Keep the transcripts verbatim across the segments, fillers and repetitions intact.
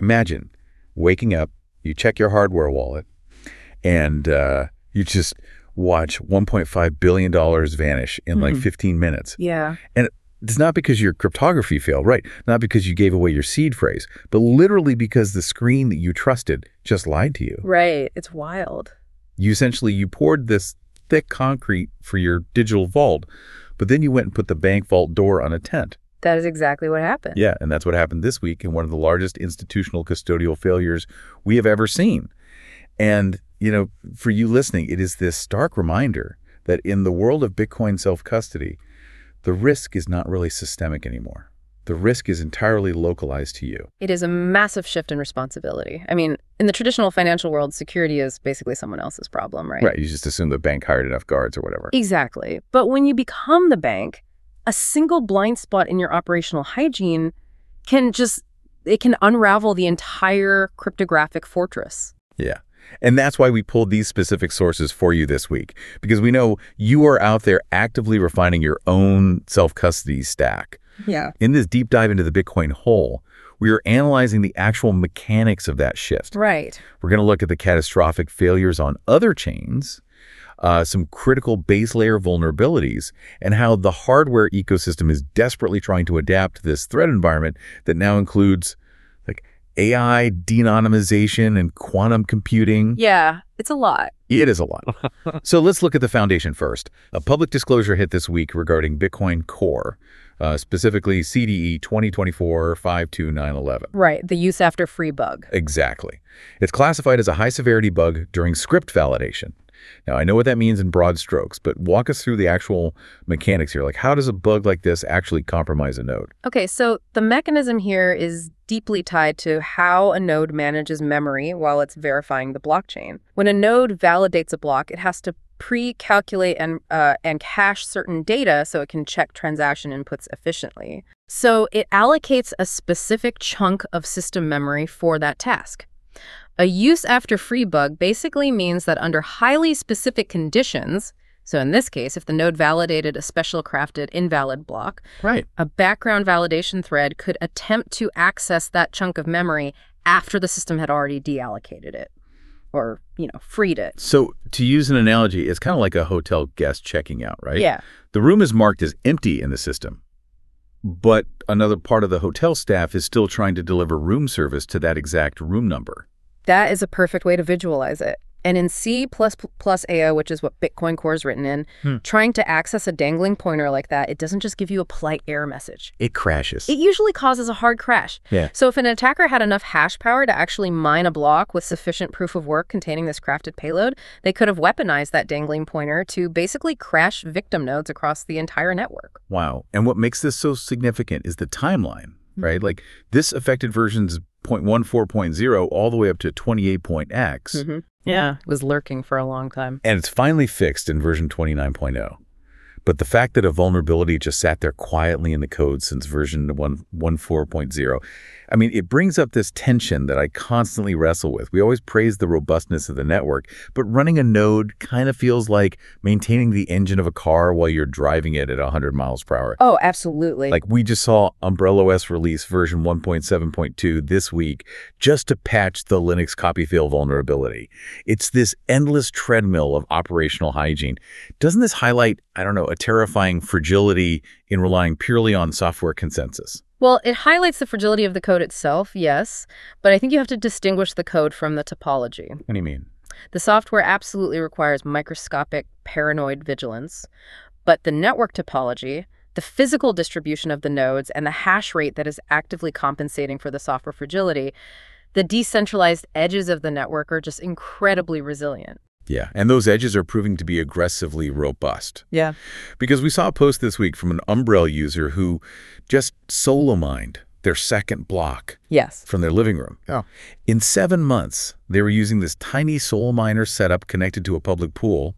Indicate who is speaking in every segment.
Speaker 1: Imagine waking up, you check your hardware wallet, and uh, you just watch one point five billion dollars vanish in mm-hmm. like fifteen minutes.
Speaker 2: Yeah.
Speaker 1: And it's not because your cryptography failed, right? Not because you gave away your seed phrase, but literally because the screen that you trusted just lied to you.
Speaker 2: Right. It's wild.
Speaker 1: You essentially, you poured this thick concrete for your digital vault, but then you went and put the bank vault door on a tent.
Speaker 2: That is exactly what happened.
Speaker 1: Yeah, and that's what happened this week in one of the largest institutional custodial failures we have ever seen. And, you know, for you listening, it is this stark reminder that in the world of Bitcoin self-custody, the risk is not really systemic anymore. The risk is entirely localized to you.
Speaker 2: It is a massive shift in responsibility. I mean, in the traditional financial world, security is basically someone else's problem, right?
Speaker 1: Right. You just assume the bank hired enough guards or whatever.
Speaker 2: Exactly. But when you become the bank, a single blind spot in your operational hygiene can just, it can unravel the entire cryptographic fortress.
Speaker 1: Yeah. And that's why we pulled these specific sources for you this week, because we know you are out there actively refining your own self-custody stack.
Speaker 2: Yeah.
Speaker 1: In this deep dive into the Bitcoin whole, we are analyzing the actual mechanics of that shift.
Speaker 2: Right.
Speaker 1: We're going to look at the catastrophic failures on other chains, uh, some critical base layer vulnerabilities, and how the hardware ecosystem is desperately trying to adapt to this threat environment that now includes like A I, de-anonymization, and quantum computing.
Speaker 2: Yeah, it's a lot.
Speaker 1: It is a lot. So let's look at the foundation first. A public disclosure hit this week regarding Bitcoin Core, uh, specifically C D E twenty twenty-four dash five two nine one one.
Speaker 2: Right, the use after free bug.
Speaker 1: Exactly. It's classified as a high-severity bug during script validation. Now, I know what that means in broad strokes, but walk us through the actual mechanics here. Like, how does a bug like this actually compromise a node?
Speaker 2: Okay, so the mechanism here is deeply tied to how a node manages memory while it's verifying the blockchain. When a node validates a block, it has to pre-calculate and uh, and cache certain data so it can check transaction inputs efficiently. So it allocates a specific chunk of system memory for that task. A use after free bug basically means that under highly specific conditions, so in this case, if the node validated a special crafted invalid block,
Speaker 1: right,
Speaker 2: a background validation thread could attempt to access that chunk of memory after the system had already deallocated it or, you know, freed it.
Speaker 1: So to use an analogy, it's kind of like a hotel guest checking out, right?
Speaker 2: Yeah.
Speaker 1: The room is marked as empty in the system, but another part of the hotel staff is still trying to deliver room service to that exact room number.
Speaker 2: That is a perfect way to visualize it. And in C plus plus A O, which is what Bitcoin Core is written in, hmm. trying to access a dangling pointer like that, it doesn't just give you a polite error message.
Speaker 1: It crashes.
Speaker 2: It usually causes a hard crash.
Speaker 1: Yeah.
Speaker 2: So if an attacker had enough hash power to actually mine a block with sufficient proof of work containing this crafted payload, they could have weaponized that dangling pointer to basically crash victim nodes across the entire network.
Speaker 1: Wow. And what makes this so significant is the timeline, hmm. right? Like this affected versions zero point one four point zero all the way up to twenty-eight point x.
Speaker 2: Mm-hmm. Yeah, it was lurking for a long time.
Speaker 1: And it's finally fixed in version twenty-nine point oh. But the fact that a vulnerability just sat there quietly in the code since version one fourteen point oh, I mean, it brings up this tension that I constantly wrestle with. We always praise the robustness of the network, but running a node kind of feels like maintaining the engine of a car while you're driving it at one hundred miles per hour.
Speaker 2: Oh, absolutely. Like
Speaker 1: we just saw Umbrella O S release version one point seven point two this week just to patch the Linux copy fail vulnerability. It's this endless treadmill of operational hygiene. Doesn't this highlight, I don't know, a terrifying fragility in relying purely on software consensus?
Speaker 2: Well, it highlights the fragility of the code itself, yes, but I think you have to distinguish the code from the topology.
Speaker 1: What do you mean?
Speaker 2: The software absolutely requires microscopic paranoid vigilance, but the network topology, the physical distribution of the nodes, and the hash rate that is actively compensating for the software fragility, the decentralized edges of the network are just incredibly resilient.
Speaker 1: Yeah, and those edges are proving to be aggressively robust.
Speaker 2: Yeah.
Speaker 1: Because we saw a post this week from an Umbrella user who just solo mined their second block
Speaker 2: yes.
Speaker 1: from their living room.
Speaker 2: Oh.
Speaker 1: In seven months, they were using this tiny Soul Miner setup connected to a public pool,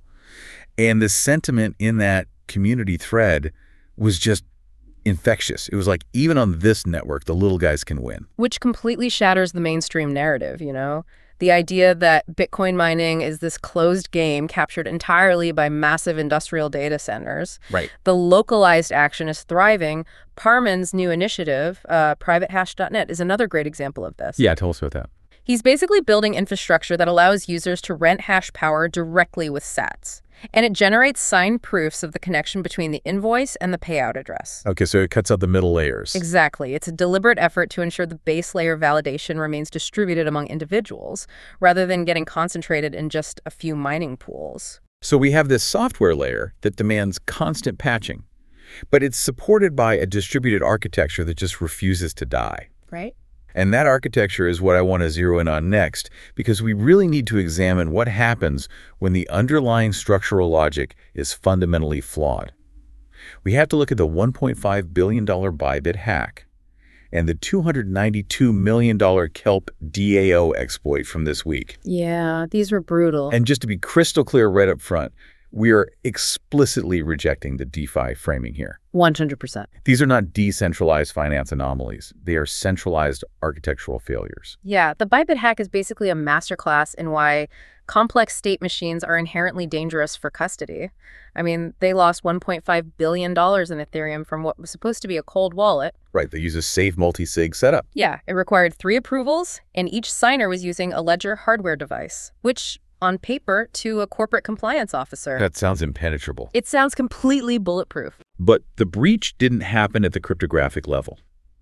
Speaker 1: and the sentiment in that community thread was just infectious. It was like, even on this network, the little guys can win.
Speaker 2: Which completely shatters the mainstream narrative, you know? The idea that Bitcoin mining is this closed game captured entirely by massive industrial data centers.
Speaker 1: Right.
Speaker 2: The localized action is thriving. Parman's new initiative, uh, private hash dot net, is another great example of this.
Speaker 1: Yeah, tell us about that.
Speaker 2: He's basically building infrastructure that allows users to rent hash power directly with sats. And it generates signed proofs of the connection between the invoice and the payout address.
Speaker 1: Okay, so it cuts out the middle layers.
Speaker 2: Exactly. It's a deliberate effort to ensure the base layer validation remains distributed among individuals, rather than getting concentrated in just a few mining pools.
Speaker 1: So we have this software layer that demands constant patching, but it's supported by a distributed architecture that just refuses to die.
Speaker 2: Right?
Speaker 1: And that architecture is what I want to zero in on next, because we really need to examine what happens when the underlying structural logic is fundamentally flawed. We have to look at the one point five billion dollar Bybit hack and the two hundred ninety-two million dollar Kelp D A O exploit from this week.
Speaker 2: Yeah, these were brutal.
Speaker 1: And just to be crystal clear right up front, we are explicitly rejecting the DeFi framing here.
Speaker 2: one hundred percent.
Speaker 1: These are not decentralized finance anomalies. They are centralized architectural failures.
Speaker 2: Yeah, the Bybit hack is basically a masterclass in why complex state machines are inherently dangerous for custody. I mean, they lost one point five billion dollars in Ethereum from what was supposed to be a cold wallet.
Speaker 1: Right, they use a safe multi-sig setup.
Speaker 2: Yeah, it required three approvals, and each signer was using a Ledger hardware device, which on paper to a corporate compliance officer.
Speaker 1: That sounds impenetrable.
Speaker 2: It sounds completely bulletproof.
Speaker 1: But the breach didn't happen at the cryptographic level.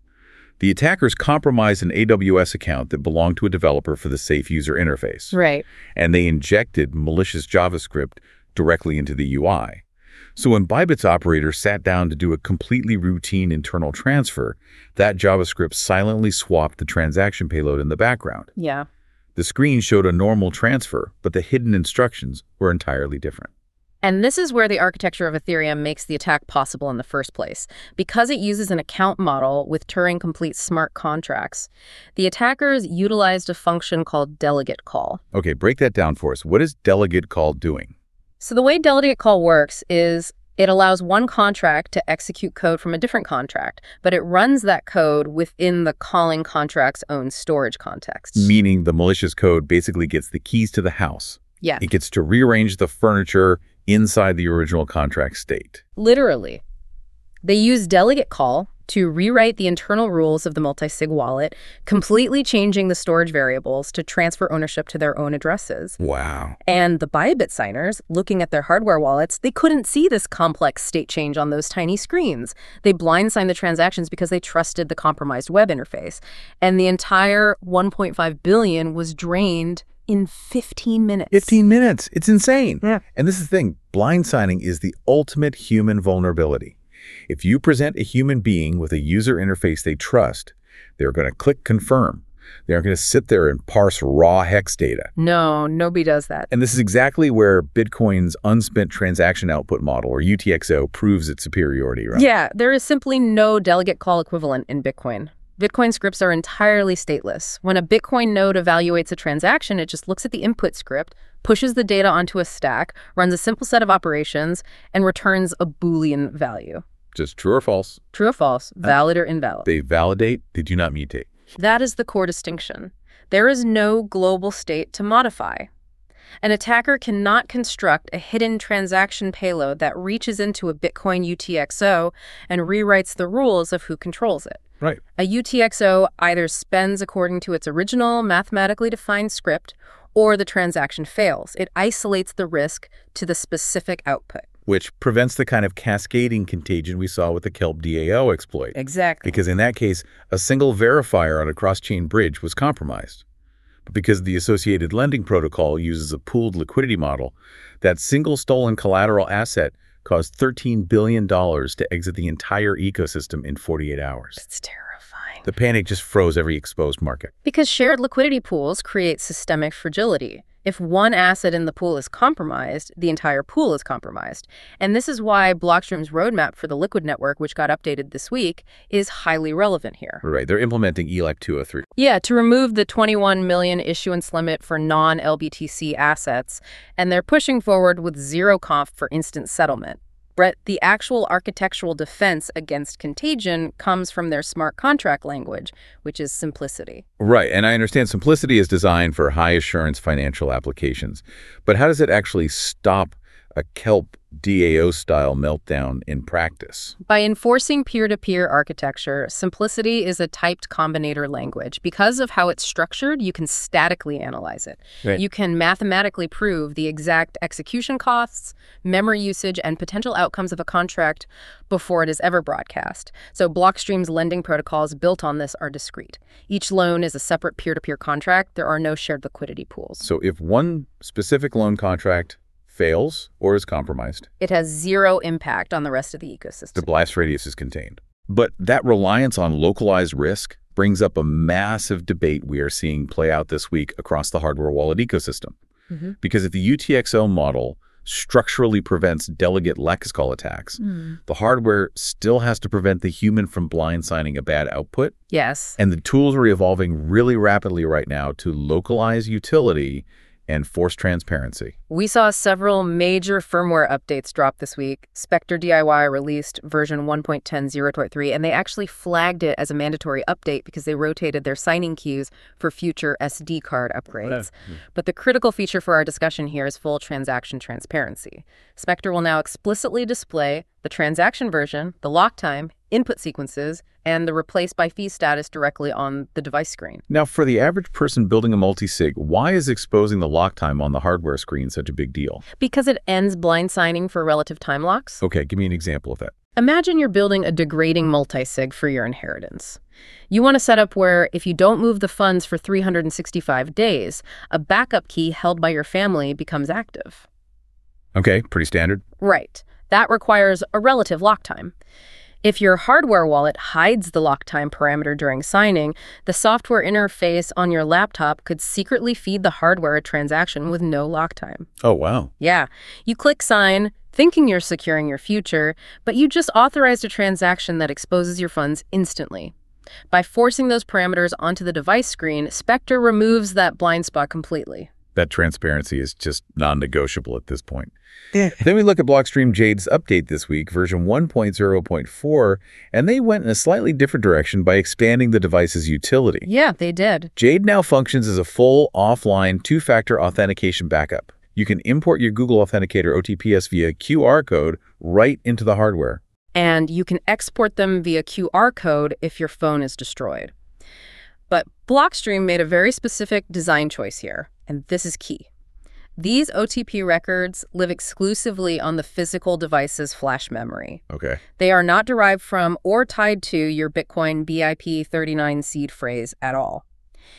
Speaker 1: The attackers compromised an A W S account that belonged to a developer for the safe user interface.
Speaker 2: Right.
Speaker 1: And they injected malicious JavaScript directly into the U I. So when Bybit's operator sat down to do a completely routine internal transfer, that JavaScript silently swapped the transaction payload in the background.
Speaker 2: Yeah.
Speaker 1: The screen showed a normal transfer, but the hidden instructions were entirely different.
Speaker 2: And this is where the architecture of Ethereum makes the attack possible in the first place. Because it uses an account model with Turing-complete smart contracts, the attackers utilized a function called delegate call.
Speaker 1: Okay, break that down for us. What is delegate call doing?
Speaker 2: So the way delegate call works is it allows one contract to execute code from a different contract, but it runs that code within the calling contract's own storage context.
Speaker 1: Meaning the malicious code basically gets the keys to the house.
Speaker 2: Yeah.
Speaker 1: It gets to rearrange the furniture inside the original contract state.
Speaker 2: Literally. They use delegate call to rewrite the internal rules of the multi-sig wallet, completely changing the storage variables to transfer ownership to their own addresses.
Speaker 1: Wow.
Speaker 2: And the Bybit signers, looking at their hardware wallets, they couldn't see this complex state change on those tiny screens. They blind-signed the transactions because they trusted the compromised web interface. And the entire one point five billion dollars was drained in fifteen minutes.
Speaker 1: fifteen minutes. It's insane.
Speaker 2: Yeah.
Speaker 1: And this is the thing. Blind signing is the ultimate human vulnerability. If you present a human being with a user interface they trust, they're going to click confirm. They're going to sit there and parse raw hex data.
Speaker 2: No, nobody does that.
Speaker 1: And this is exactly where Bitcoin's unspent transaction output model, or U T X O, proves its superiority, right?
Speaker 2: Yeah, there is simply no delegate call equivalent in Bitcoin. Bitcoin scripts are entirely stateless. When a Bitcoin node evaluates a transaction, it just looks at the input script, pushes the data onto a stack, runs a simple set of operations, and returns a Boolean value.
Speaker 1: Just true or false.
Speaker 2: True or false, valid or invalid.
Speaker 1: They validate, they do not mutate.
Speaker 2: That is the core distinction. There is no global state to modify. An attacker cannot construct a hidden transaction payload that reaches into a Bitcoin U T X O and rewrites the rules of who controls it.
Speaker 1: Right.
Speaker 2: A U T X O either spends according to its original mathematically defined script, or the transaction fails. It isolates the risk to the specific output.
Speaker 1: Which prevents the kind of cascading contagion we saw with the Kelp D A O exploit.
Speaker 2: Exactly.
Speaker 1: Because in that case, a single verifier on a cross-chain bridge was compromised. But because the associated lending protocol uses a pooled liquidity model, that single stolen collateral asset caused thirteen billion dollars to exit the entire ecosystem in forty-eight hours.
Speaker 2: It's terrifying.
Speaker 1: The panic just froze every exposed market.
Speaker 2: Because shared liquidity pools create systemic fragility. If one asset in the pool is compromised, the entire pool is compromised. And this is why Blockstream's roadmap for the Liquid network, which got updated this week, is highly relevant here.
Speaker 1: Right, they're implementing E L A C two oh three.
Speaker 2: Yeah, to remove the twenty-one million issuance limit for non-L B T C assets, and they're pushing forward with zero conf for instant settlement. But the actual architectural defense against contagion comes from their smart contract language, which is simplicity.
Speaker 1: Right, and I understand simplicity is designed for high-assurance financial applications. But how does it actually stop a kelp D A O-style meltdown in practice?
Speaker 2: By enforcing peer-to-peer architecture, simplicity is a typed combinator language. Because of how it's structured, you can statically analyze it.
Speaker 1: Right.
Speaker 2: You can mathematically prove the exact execution costs, memory usage, and potential outcomes of a contract before it is ever broadcast. So Blockstream's lending protocols built on this are discrete. Each loan is a separate peer-to-peer contract. There are no shared liquidity pools.
Speaker 1: So if one specific loan contract fails or is compromised,
Speaker 2: it has zero impact on the rest of the ecosystem.
Speaker 1: The blast radius is contained. But that reliance on localized risk brings up a massive debate we are seeing play out this week across the hardware wallet ecosystem. Mm-hmm. Because if the U T X O model structurally prevents delegate Lexcall attacks, mm. the hardware still has to prevent the human from blind signing a bad output.
Speaker 2: Yes.
Speaker 1: And the tools are evolving really rapidly right now to localize utility and force transparency.
Speaker 2: We saw several major firmware updates drop this week. Spectre D I Y released version one point ten point zero point three, and they actually flagged it as a mandatory update because they rotated their signing keys for future S D card upgrades. Oh. But the critical feature for our discussion here is full transaction transparency. Spectre will now explicitly display the transaction version, the lock time, input sequences, and the replace by fee status directly on the device screen.
Speaker 1: Now, for the average person building a multi-sig, why is exposing the lock time on the hardware screen such a big deal?
Speaker 2: Because it ends blind signing for relative time locks.
Speaker 1: Okay, give me an example of that.
Speaker 2: Imagine you're building a degrading multi-sig for your inheritance. You want a setup where if you don't move the funds for three hundred sixty-five days, a backup key held by your family becomes active.
Speaker 1: Okay, pretty standard.
Speaker 2: Right. That requires a relative lock time. If your hardware wallet hides the lock time parameter during signing, the software interface on your laptop could secretly feed the hardware a transaction with no lock time.
Speaker 1: Oh, wow.
Speaker 2: Yeah. You click sign, thinking you're securing your future, but you just authorized a transaction that exposes your funds instantly. By forcing those parameters onto the device screen, Spectre removes that blind spot completely.
Speaker 1: That transparency is just non-negotiable at this point. Yeah. Then we look at Blockstream Jade's update this week, version one point zero point four, and they went in a slightly different direction by expanding the device's utility.
Speaker 2: Yeah, they did.
Speaker 1: Jade now functions as a full offline two-factor authentication backup. You can import your Google Authenticator O T Ps via Q R code right into the hardware.
Speaker 2: And you can export them via Q R code if your phone is destroyed. But Blockstream made a very specific design choice here, and this is key. These O T P records live exclusively on the physical device's flash memory.
Speaker 1: Okay.
Speaker 2: They are not derived from or tied to your Bitcoin B I P thirty-nine seed phrase at all.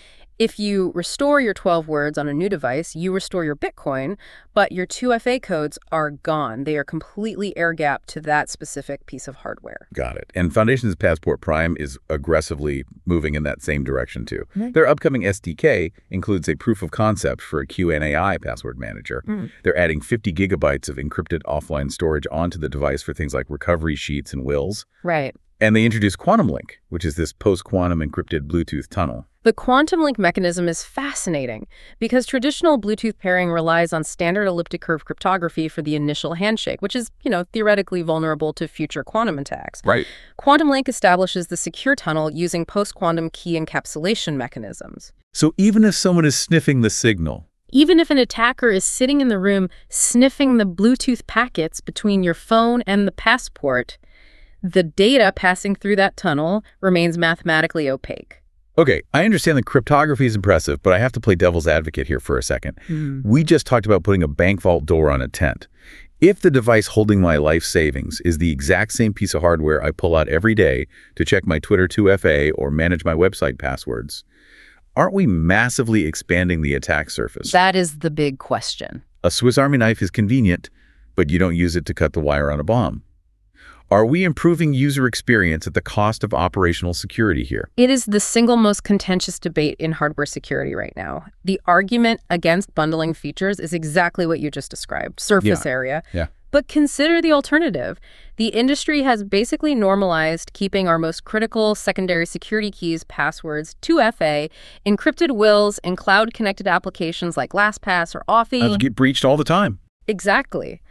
Speaker 2: If you restore your twelve words on a new device, you restore your Bitcoin, but your two F A codes are gone. They are completely air-gapped to that specific piece of hardware.
Speaker 1: Got it. And Foundation's Passport Prime is aggressively moving in that same direction, too. Mm-hmm. Their upcoming S D K includes a proof of concept for a Q N A I password manager. Mm-hmm. They're adding fifty gigabytes of encrypted offline storage onto the device for things like recovery sheets and wills.
Speaker 2: Right.
Speaker 1: And they introduced Quantum Link, which is this post-quantum encrypted Bluetooth tunnel.
Speaker 2: The quantum link mechanism is fascinating because traditional Bluetooth pairing relies on standard elliptic curve cryptography for the initial handshake, which is, you know, theoretically vulnerable to future quantum attacks.
Speaker 1: Right.
Speaker 2: Quantum Link establishes the secure tunnel using post-quantum key encapsulation mechanisms.
Speaker 1: So even if someone is sniffing the signal,
Speaker 2: even if an attacker is sitting in the room sniffing the Bluetooth packets between your phone and the passport, the data passing through that tunnel remains mathematically opaque.
Speaker 1: Okay, I understand that cryptography is impressive, but I have to play devil's advocate here for a second. Mm. We just talked about putting a bank vault door on a tent. If the device holding my life savings is the exact same piece of hardware I pull out every day to check my Twitter two F A or manage my website passwords, aren't we massively expanding the attack surface?
Speaker 2: That is the big question.
Speaker 1: A Swiss Army knife is convenient, but you don't use it to cut the wire on a bomb. Are we improving user experience at the cost of operational security here?
Speaker 2: It is the single most contentious debate in hardware security right now. The argument against bundling features is exactly what you just described, surface
Speaker 1: yeah.
Speaker 2: area.
Speaker 1: Yeah.
Speaker 2: But consider the alternative. The industry has basically normalized keeping our most critical secondary security keys, passwords, two F A, encrypted wills, and cloud-connected applications like LastPass or Authy.
Speaker 1: Those get breached all the time.
Speaker 2: Exactly.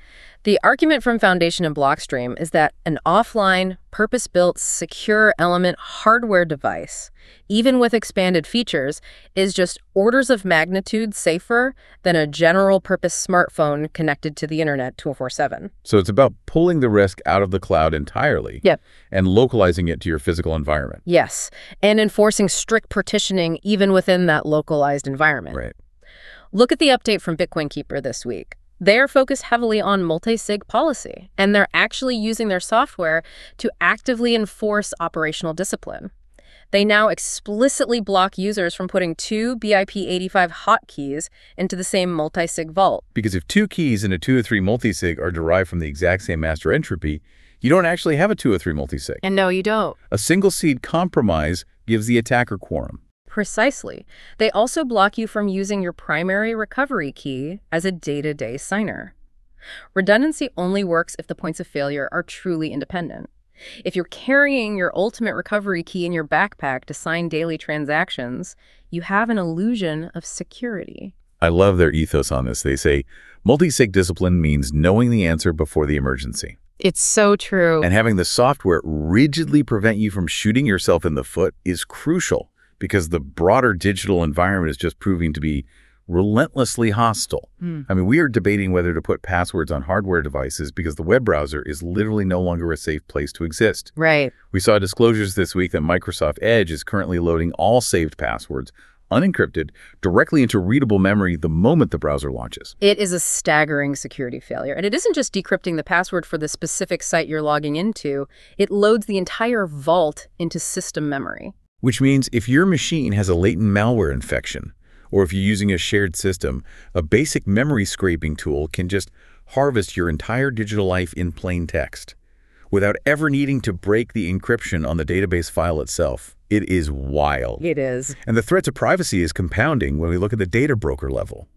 Speaker 2: The argument from Foundation and Blockstream is that an offline, purpose-built, secure element hardware device, even with expanded features, is just orders of magnitude safer than a general-purpose smartphone connected to the internet twenty-four seven.
Speaker 1: So it's about pulling the risk out of the cloud entirely
Speaker 2: Yep.
Speaker 1: and localizing it to your physical environment.
Speaker 2: Yes, and enforcing strict partitioning even within that localized environment.
Speaker 1: Right.
Speaker 2: Look at the update from Bitcoin Keeper this week. They're focused heavily on multi-sig policy, and they're actually using their software to actively enforce operational discipline. They now explicitly block users from putting two B I P eighty-five hotkeys into the same multi-sig vault.
Speaker 1: Because if two keys in a two oh three multisig are derived from the exact same master entropy, you don't actually have a two oh three multisig.
Speaker 2: And no, you don't.
Speaker 1: A single seed compromise gives the attacker quorum.
Speaker 2: Precisely. They also block you from using your primary recovery key as a day-to-day signer. Redundancy only works if the points of failure are truly independent. If you're carrying your ultimate recovery key in your backpack to sign daily transactions, you have an illusion of security.
Speaker 1: I love their ethos on this. They say, multisig discipline means knowing the answer before the emergency.
Speaker 2: It's so true.
Speaker 1: And having the software rigidly prevent you from shooting yourself in the foot is crucial, because the broader digital environment is just proving to be relentlessly hostile.
Speaker 2: Hmm.
Speaker 1: I mean, we are debating whether to put passwords on hardware devices because the web browser is literally no longer a safe place to exist.
Speaker 2: Right.
Speaker 1: We saw disclosures this week that Microsoft Edge is currently loading all saved passwords, unencrypted, directly into readable memory the moment the browser launches.
Speaker 2: It is a staggering security failure. And it isn't just decrypting the password for the specific site you're logging into. It loads the entire vault into system memory.
Speaker 1: Which means if your machine has a latent malware infection, or if you're using a shared system, a basic memory scraping tool can just harvest your entire digital life in plain text without ever needing to break the encryption on the database file itself. It is wild.
Speaker 2: It is.
Speaker 1: And the threat to privacy is compounding when we look at the data broker level.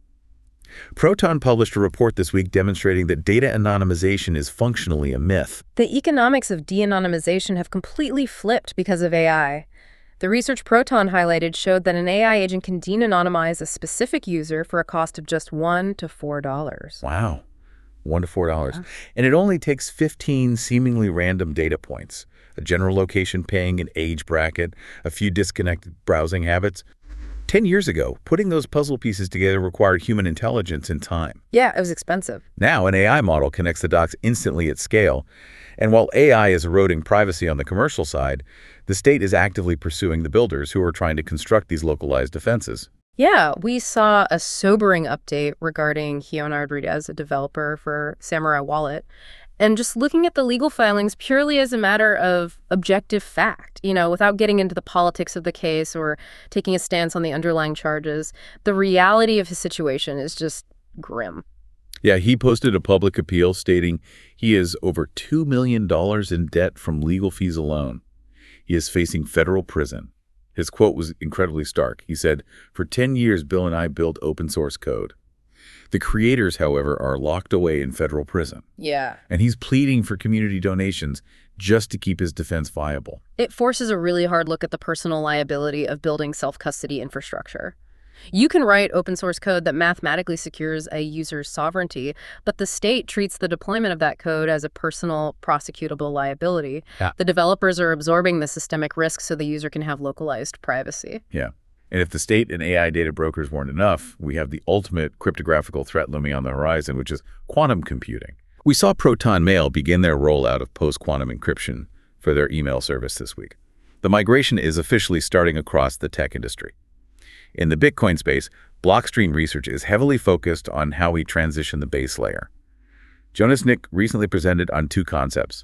Speaker 1: Proton published a report this week demonstrating that data anonymization is functionally a myth.
Speaker 2: The economics of de-anonymization have completely flipped because of A I. The research Proton highlighted showed that an A I agent can de-anonymize a specific user for a cost of just one to four dollars.
Speaker 1: Wow. One to four dollars.
Speaker 2: Yeah.
Speaker 1: And it only takes fifteen seemingly random data points, a general location ping, an age bracket, a few disconnected browsing habits. Ten years ago, putting those puzzle pieces together required human intelligence and time.
Speaker 2: Yeah, it was expensive.
Speaker 1: Now, an A I model connects the dots instantly at scale. And while A I is eroding privacy on the commercial side, the state is actively pursuing the builders who are trying to construct these localized defenses.
Speaker 2: Yeah, we saw a sobering update regarding Leonard Rodriguez, a developer for Samurai Wallet. And just looking at the legal filings purely as a matter of objective fact, you know, without getting into the politics of the case or taking a stance on the underlying charges, the reality of his situation is just grim.
Speaker 1: Yeah, he posted a public appeal stating he is over two million dollars in debt from legal fees alone. He is facing federal prison. His quote was incredibly stark. He said, "For ten years, Bill and I built open source code. The creators, however, are locked away in federal prison."
Speaker 2: Yeah.
Speaker 1: And he's pleading for community donations just to keep his defense viable.
Speaker 2: It forces a really hard look at the personal liability of building self-custody infrastructure. You can write open source code that mathematically secures a user's sovereignty, but the state treats the deployment of that code as a personal prosecutable liability.
Speaker 1: Yeah.
Speaker 2: The developers are absorbing the systemic risk so the user can have localized privacy.
Speaker 1: Yeah. And if the state and A I data brokers weren't enough, we have the ultimate cryptographical threat looming on the horizon, which is quantum computing. We saw Proton Mail begin their rollout of post-quantum encryption for their email service this week. The migration is officially starting across the tech industry. In the Bitcoin space, Blockstream research is heavily focused on how we transition the base layer. Jonas Nick recently presented on two concepts: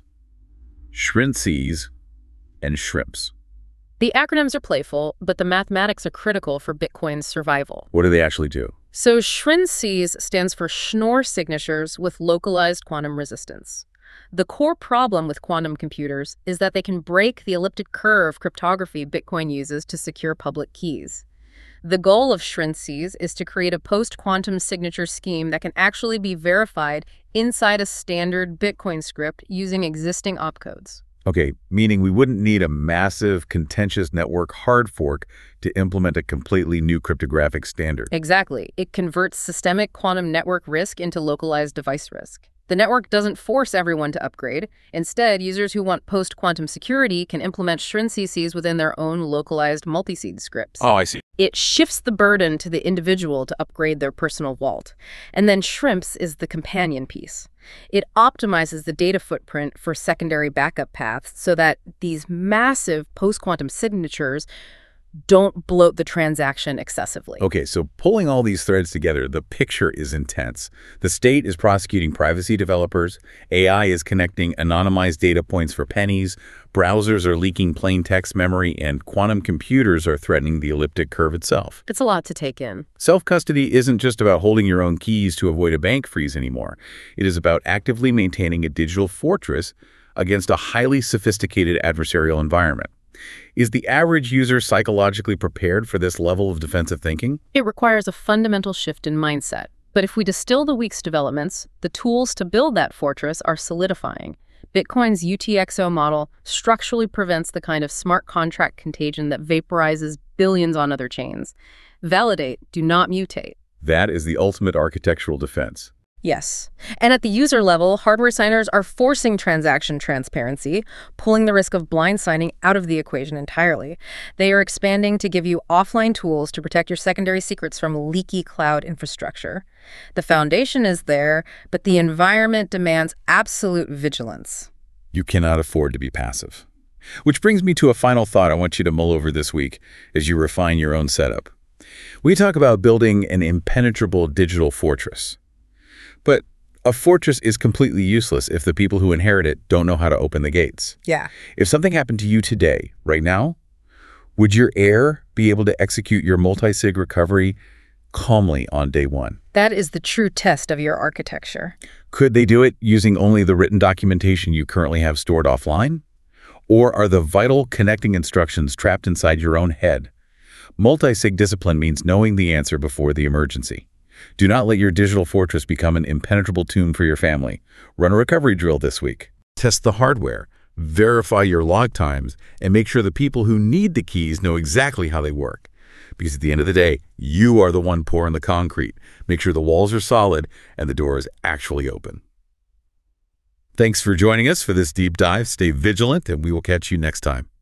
Speaker 1: Shrintsies and shrimps.
Speaker 2: The acronyms are playful, but the mathematics are critical for Bitcoin's survival.
Speaker 1: What do they actually do?
Speaker 2: So Shrintsies stands for Schnorr signatures with localized quantum resistance. The core problem with quantum computers is that they can break the elliptic curve cryptography Bitcoin uses to secure public keys. The goal of Shrintsies is to create a post-quantum signature scheme that can actually be verified inside a standard Bitcoin script using existing opcodes.
Speaker 1: Okay, meaning we wouldn't need a massive, contentious network hard fork to implement a completely new cryptographic standard.
Speaker 2: Exactly. It converts systemic quantum network risk into localized device risk. The network doesn't force everyone to upgrade. Instead, users who want post-quantum security can implement S H R I N C Cs within their own localized multi-seed scripts.
Speaker 1: Oh, I see.
Speaker 2: It shifts the burden to the individual to upgrade their personal vault. And then Shrimps is the companion piece. It optimizes the data footprint for secondary backup paths so that these massive post-quantum signatures don't bloat the transaction excessively.
Speaker 1: Okay, so pulling all these threads together, the picture is intense. The state is prosecuting privacy developers, A I is connecting anonymized data points for pennies, browsers are leaking plain text memory, and quantum computers are threatening the elliptic curve itself.
Speaker 2: It's a lot to take in.
Speaker 1: Self-custody isn't just about holding your own keys to avoid a bank freeze anymore. It is about actively maintaining a digital fortress against a highly sophisticated adversarial environment. Is the average user psychologically prepared for this level of defensive thinking?
Speaker 2: It requires a fundamental shift in mindset. But if we distill the week's developments, the tools to build that fortress are solidifying. Bitcoin's U T X O model structurally prevents the kind of smart contract contagion that vaporizes billions on other chains. Validate, do not mutate.
Speaker 1: That is the ultimate architectural defense.
Speaker 2: Yes. And at the user level, hardware signers are forcing transaction transparency, pulling the risk of blind signing out of the equation entirely. They are expanding to give you offline tools to protect your secondary secrets from leaky cloud infrastructure. The foundation is there, but the environment demands absolute vigilance.
Speaker 1: You cannot afford to be passive. Which brings me to a final thought I want you to mull over this week as you refine your own setup. We talk about building an impenetrable digital fortress. But a fortress is completely useless if the people who inherit it don't know how to open the gates.
Speaker 2: Yeah.
Speaker 1: If something happened to you today, right now, would your heir be able to execute your multi-sig recovery calmly on day one?
Speaker 2: That is the true test of your architecture.
Speaker 1: Could they do it using only the written documentation you currently have stored offline? Or are the vital connecting instructions trapped inside your own head? Multi-sig discipline means knowing the answer before the emergency. Do not let your digital fortress become an impenetrable tomb for your family. Run a recovery drill this week. Test the hardware, verify your log times, and make sure the people who need the keys know exactly how they work. Because at the end of the day, you are the one pouring the concrete. Make sure the walls are solid and the door is actually open. Thanks for joining us for this deep dive. Stay vigilant, and we will catch you next time.